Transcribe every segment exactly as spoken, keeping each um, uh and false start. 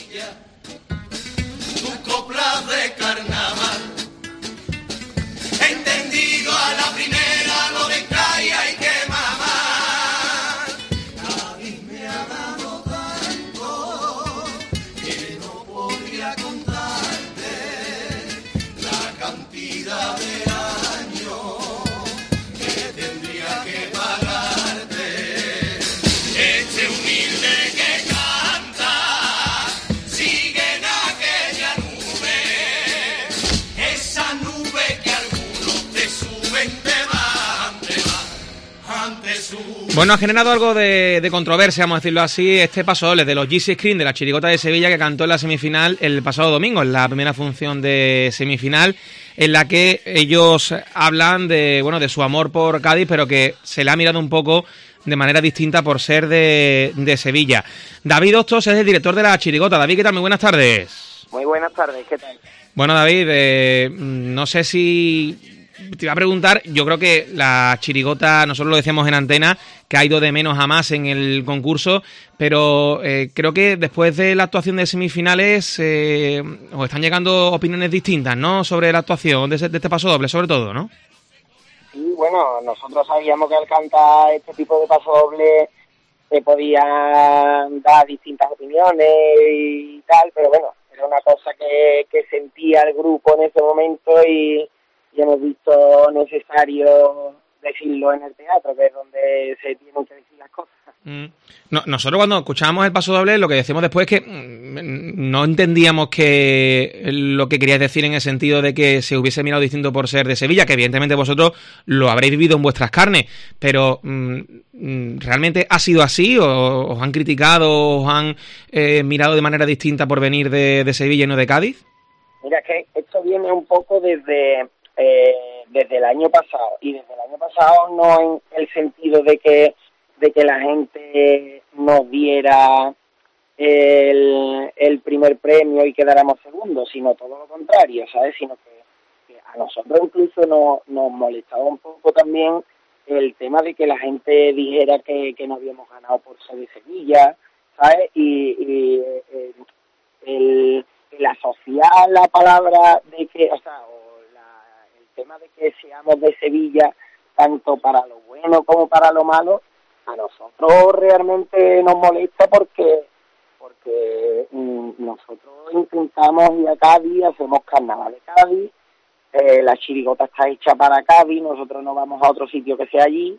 Sevilla, tu copla de carnaval. He entendido a la primera lo de calle hay que mamar. Cádiz me ha dado tanto que no podría contarte la cantidad de años que tendría que pagarte. Este humilde que canta sigue en aquella nube, esa nube que algunos te suben, te bajan, te bajan, ante su... Bueno, ha generado algo de, de controversia, vamos a decirlo así, este paso doble de los G C Screen de la Chirigota de Sevilla, que cantó en la semifinal el pasado domingo, en la primera función de semifinal, en la que ellos hablan de, bueno, de su amor por Cádiz, pero que se le ha mirado un poco de manera distinta por ser de, de Sevilla. David Hostos es el director de la Chirigota. David, ¿qué tal? Muy buenas tardes. Muy buenas tardes, ¿qué tal? Bueno, David, eh, no sé si... Te iba a preguntar, yo creo que la Chirigota, nosotros lo decíamos en antena, que ha ido de menos a más en el concurso, pero eh, creo que después de la actuación de semifinales eh, os están llegando opiniones distintas, ¿no?, sobre la actuación de, ese, de este paso doble, sobre todo, ¿no? Sí, bueno, nosotros sabíamos que al cantar este tipo de paso doble se podían dar distintas opiniones y tal, pero bueno, era una cosa que, que sentía el grupo en ese momento y... y hemos visto necesario decirlo en el teatro, que es donde se tienen que decir las cosas. Mm. No, nosotros cuando escuchábamos el paso doble, lo que decíamos después es que mm, no entendíamos que lo que queríais decir en el sentido de que se hubiese mirado distinto por ser de Sevilla, que evidentemente vosotros lo habréis vivido en vuestras carnes, pero mm, ¿realmente ha sido así? ¿O os han criticado, os han eh, mirado de manera distinta por venir de, de Sevilla y no de Cádiz? Mira, que esto viene un poco desde... Eh, desde el año pasado, y desde el año pasado no en el sentido de que de que la gente nos diera el, el primer premio y quedáramos segundos, sino todo lo contrario, ¿sabes? Sino que, que a nosotros incluso nos, nos molestaba un poco también el tema de que la gente dijera que, que no habíamos ganado por ser de Sevilla, ¿sabes? Y, y eh, el, el asociar la palabra de que, o sea, tema de que seamos de Sevilla tanto para lo bueno como para lo malo, a nosotros realmente nos molesta porque porque mm, nosotros intentamos ir a Cádiz, hacemos carnaval de Cádiz, eh, la Chirigota está hecha para Cádiz, nosotros no vamos a otro sitio que sea allí,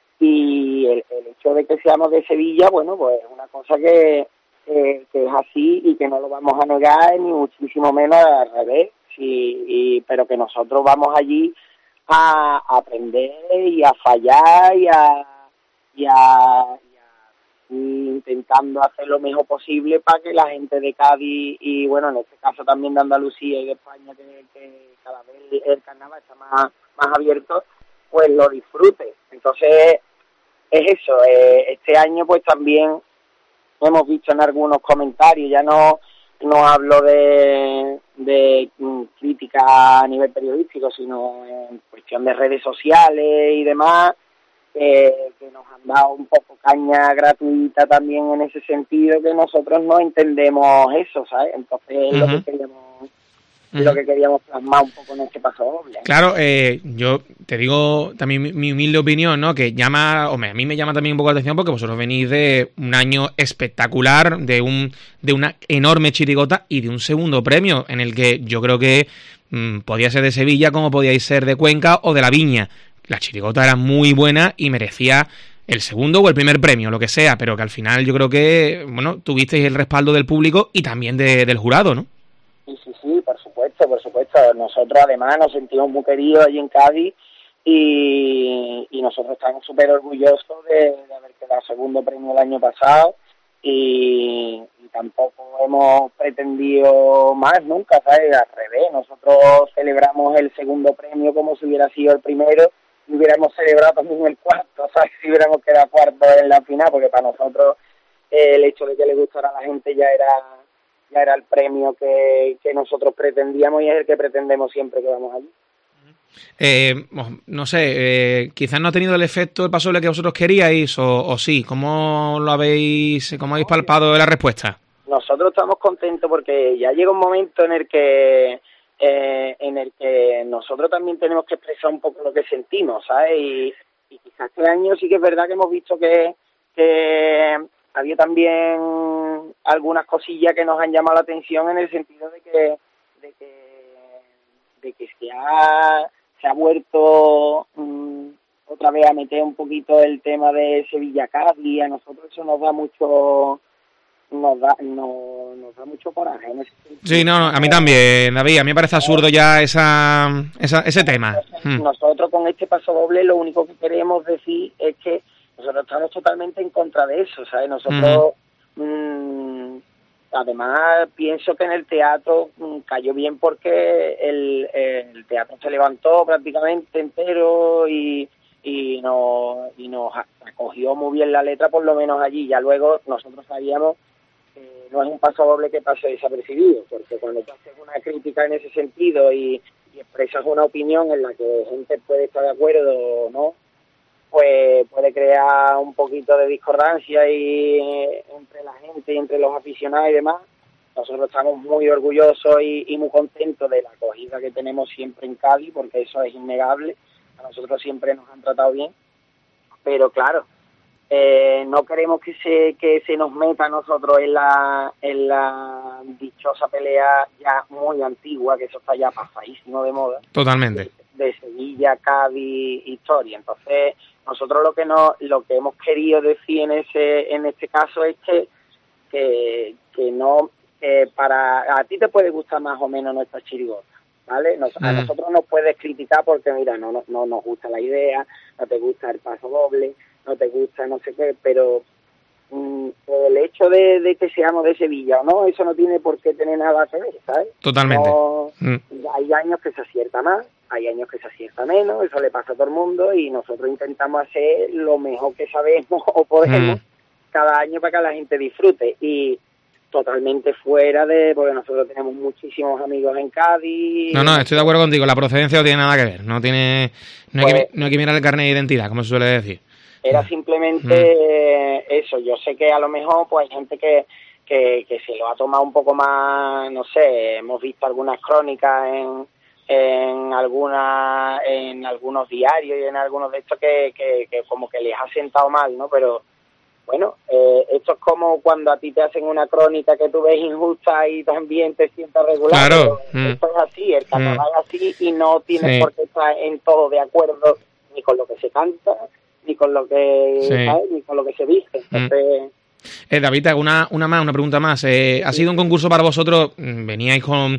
y el, el hecho de que seamos de Sevilla, bueno, pues es una cosa que, eh, que es así y que no lo vamos a negar, ni muchísimo menos al revés. Sí, y, pero que nosotros vamos allí a, a aprender y a fallar y a, y a, y a y intentando hacer lo mejor posible para que la gente de Cádiz y bueno, en este caso también de Andalucía y de España, que, que cada vez el carnaval está más, más abierto, pues lo disfrute. Entonces es eso, eh, este año pues también hemos visto en algunos comentarios, ya no no hablo de, de crítica a nivel periodístico, sino en cuestión de redes sociales y demás, eh, que nos han dado un poco caña gratuita también en ese sentido, que nosotros no entendemos eso, ¿sabes? Entonces es uh-huh. lo que queríamos uh-huh. lo que queríamos plasmar un poco en este paso doble. Claro, eh, yo te digo también mi, mi humilde opinión, ¿no? Que llama, hombre, a mí me llama también un poco la atención porque vosotros venís de un año espectacular, de un de una enorme chirigota y de un segundo premio en el que yo creo que mmm, podía ser de Sevilla como podíais ser de Cuenca o de La Viña. La chirigota era muy buena y merecía el segundo o el primer premio, lo que sea, pero que al final yo creo que, bueno, tuvisteis el respaldo del público y también de, del jurado, ¿no? Sí, sí, sí, por supuesto, por supuesto. Nosotros además nos sentimos muy queridos allí en Cádiz y, y nosotros estamos súper orgullosos de, de haber quedado segundo premio el año pasado y, y tampoco hemos pretendido más nunca, ¿sabes? Al revés, nosotros celebramos el segundo premio como si hubiera sido el primero y hubiéramos celebrado también el cuarto, ¿sabes? Si hubiéramos quedado cuarto en la final, porque para nosotros eh, el hecho de que le gustara a la gente ya era ya era el premio que, que nosotros pretendíamos y es el que pretendemos siempre que vamos allí. Eh, no sé, eh, quizás no ha tenido el efecto, el paso que vosotros queríais o, o sí. ¿Cómo lo habéis, cómo habéis palpado la respuesta? nosotros estamos contentos porque ya llega un momento en el que eh, en el que nosotros también tenemos que expresar un poco lo que sentimos, ¿sabes? Y, y quizás este año sí que es verdad que hemos visto que, que había también algunas cosillas que nos han llamado la atención en el sentido de que de que, de que se ha se ha vuelto mmm, otra vez a meter un poquito el tema de Sevilla-Cádiz. A nosotros eso nos da mucho nos da no, nos da mucho coraje en ese sentido. Sí, no, no, a mí también, David, a mí me parece absurdo ya esa, esa ese tema. Nosotros con este paso doble lo único que queremos decir es que nosotros estamos totalmente en contra de eso, ¿sabes? Nosotros, uh-huh. mmm, además, pienso que en el teatro mmm, cayó bien porque el, el teatro se levantó prácticamente entero y y nos y nos acogió muy bien la letra, por lo menos allí. Ya luego nosotros sabíamos que no es un paso doble que pase desapercibido, porque cuando tú haces una crítica en ese sentido y, y expresas una opinión en la que gente puede estar de acuerdo o no, pues puede crear un poquito de discordancia y entre la gente y entre los aficionados y demás. Nosotros estamos muy orgullosos y, y muy contentos de la acogida que tenemos siempre en Cádiz, porque eso es innegable. A nosotros siempre nos han tratado bien, pero claro, eh, no queremos que se que se nos meta a nosotros en la en la dichosa pelea ya muy antigua, que eso está ya pasadísimo de moda. Totalmente. De, de Sevilla, Cádiz, historia. Entonces, nosotros lo que no lo que hemos querido decir en ese en este caso es que que, que no que para a ti te puede gustar más o menos nuestra chirigota, ¿vale? Nos, mm. A nosotros nos puedes criticar porque, mira, no, no, no nos gusta la idea, no te gusta el paso doble, no te gusta no sé qué, pero mm, el hecho de, de que seamos de Sevilla o no, eso no tiene por qué tener nada que ver, ¿sabes? Totalmente. No, mm. Hay años que se acierta más, hay años que se acierta menos, eso le pasa a todo el mundo y nosotros intentamos hacer lo mejor que sabemos o podemos mm. cada año para que la gente disfrute. Y totalmente fuera de, porque nosotros tenemos muchísimos amigos en Cádiz. No, no, estoy de acuerdo contigo, la procedencia no tiene nada que ver, no tiene no hay, pues, que, no hay que mirar el carnet de identidad, como se suele decir. Era simplemente mm. eso. Yo sé que a lo mejor pues hay gente que, que, que se lo ha tomado un poco más, no sé, hemos visto algunas crónicas en en alguna en algunos diarios y en algunos de estos que, que, que como que les ha sentado mal, ¿no? Pero bueno, eh, esto es como cuando a ti te hacen una crónica que tú ves injusta y también te sientas regular. Claro. Mm. Esto es así, el carnaval mm. es así y no tienes sí. por qué estar en todo de acuerdo ni con lo que se canta, ni con lo que sí. ¿sabes? Ni con lo que se dice. Entonces... Mm. Eh, David, una, una más, una pregunta más. Eh, ¿Ha sido un concurso para vosotros? Veníais con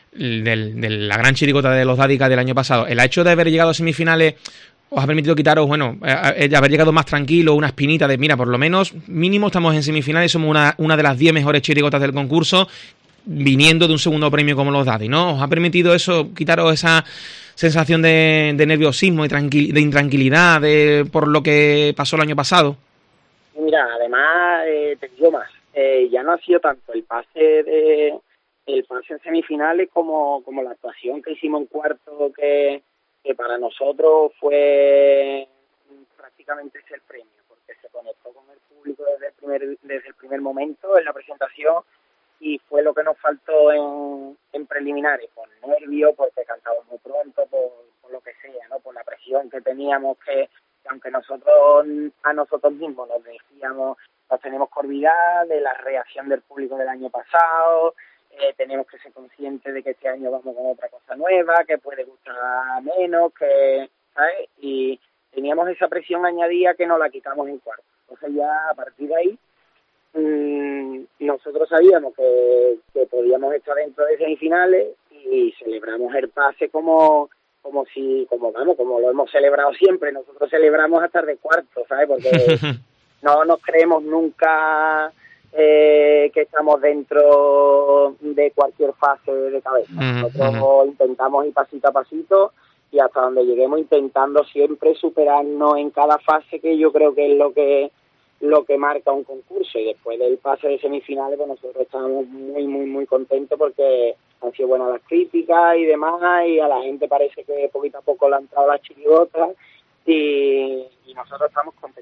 del, de la gran chirigota de los Dádicas del año pasado. ¿El hecho de haber llegado a semifinales os ha permitido quitaros, bueno, eh, haber llegado más tranquilo, una espinita de, mira, por lo menos mínimo estamos en semifinales, somos una, una de las diez mejores chirigotas del concurso, viniendo de un segundo premio como los Daddy, ¿no? ¿Os ha permitido eso, quitaros esa sensación de, de nerviosismo y tranquil, de intranquilidad de, por lo que pasó el año pasado? Mira, además, eh, te digo más, eh, ya no ha sido tanto el pase de el pase en semifinales como, como la actuación que hicimos en cuarto, que, que para nosotros fue prácticamente ese el premio, porque se conectó con el público desde el primer desde el primer momento en la presentación y fue lo que nos faltó en, en preliminares, por nervios, porque cantamos muy pronto, por, por lo que sea, ¿no? Por la presión que teníamos, que, que aunque nosotros a nosotros mismos nos decíamos, nos tenemos que olvidar de la reacción del público del año pasado. Eh, tenemos que ser conscientes de que este año vamos con otra cosa nueva, que puede gustar menos, que, ¿sabes? Y teníamos esa presión añadida que nos la quitamos en cuarto. Entonces ya a partir de ahí mmm, nosotros sabíamos que, que podíamos estar dentro de semifinales y celebramos el pase como como si, como vamos, como lo hemos celebrado siempre. Nosotros celebramos hasta de cuarto, ¿sabes? Porque no nos creemos nunca... Eh, que estamos dentro de cualquier fase de cabeza. Nosotros uh-huh. intentamos ir pasito a pasito y hasta donde lleguemos intentando siempre superarnos en cada fase, que yo creo que es lo que lo que marca un concurso. Y después del pase de semifinales, pues nosotros estamos muy, muy, muy contentos porque han sido buenas las críticas y demás, y a la gente parece que poquito a poco le han entrado las chirigotas y, y nosotros estamos contentísimos.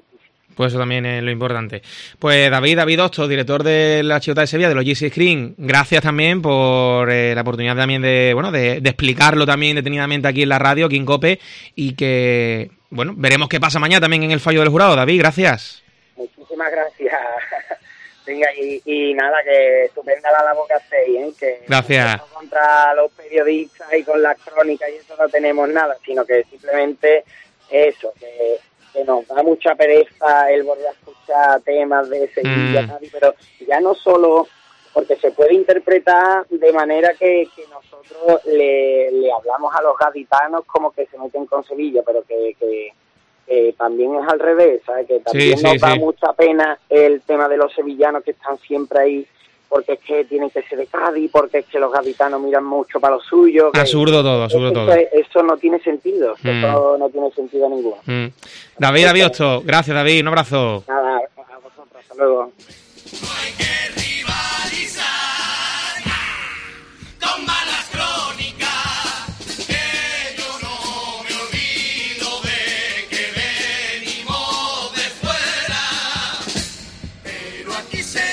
Pues eso también es lo importante. Pues David, David Hostos, director de la Chirigota de Sevilla, de los G C Screen, gracias también por eh, la oportunidad también de, bueno, de, de explicarlo también detenidamente aquí en la radio, aquí en COPE, y que, bueno, veremos qué pasa mañana también en el fallo del jurado. David, gracias. Muchísimas gracias. Venga, y, y nada, que estupenda la labor que hacéis, ¿eh? Que gracias. No contra los periodistas y con las crónicas y eso no tenemos nada, sino que simplemente eso, que, que nos da mucha pereza el volver a escuchar temas de Sevilla, mm. pero ya no solo porque se puede interpretar de manera que, que nosotros le, le hablamos a los gaditanos como que se meten con Sevilla, pero que... que Eh, también es al revés, ¿sabes? Que también sí, nos sí, da sí. mucha pena el tema de los sevillanos que están siempre ahí, porque es que tienen que ser de Cádiz, porque es que los gaditanos miran mucho para lo suyo. Absurdo todo, absurdo eso, todo. Eso no tiene sentido, mm. eso no tiene sentido ninguno. Mm. David, David Hostos, gracias David, un abrazo. Nada, a vosotros, hasta luego. No hay que rivalizar con malas crónicas, que yo no me olvido de que venimos de fuera, pero aquí se